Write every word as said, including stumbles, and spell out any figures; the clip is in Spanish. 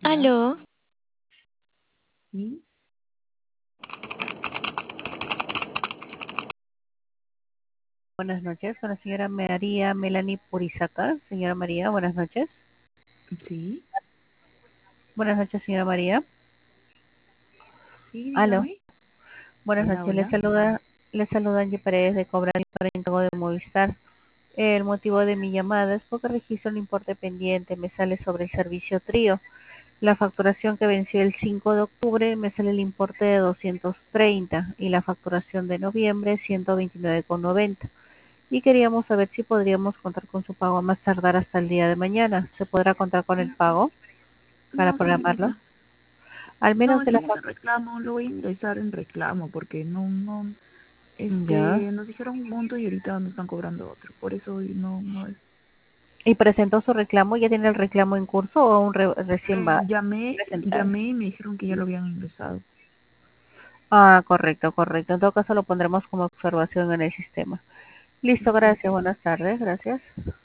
¿Ya? Aló, ¿Y? Buenas noches, con la señora María Melanie Purizaca. Señora María, buenas noches. ¿Sí? Buenas noches, señora María. Sí, Aló. dígame. Buenas Hola, noches, le hola. saluda, le saluda Angie Paredes de Cobrar para Pago de Movistar. El motivo de mi llamada es porque registro un importe pendiente, me sale sobre el servicio Trío. La facturación que venció el cinco de octubre me sale el importe de doscientos treinta y la facturación de noviembre ciento veintinueve con noventa. Y queríamos saber si podríamos contar con su pago a más tardar hasta el día de mañana. ¿Se podrá contar con el Mm, pago para No, programarlo? señorita. Al No, menos de la estamos fac- en reclamo. Lo voy a ingresar en reclamo porque no, no, Ya. este, nos dijeron un monto y ahorita nos están cobrando otro. Por eso hoy no, no es. ¿Y presentó su reclamo? ¿Ya tiene el reclamo en curso o aún re- recién va a Mm, Llamé, presentar? llamé y me dijeron que ya lo habían ingresado. Ah, correcto, correcto. En todo caso lo pondremos como observación en el sistema. Listo, Ok. gracias. Buenas tardes, gracias.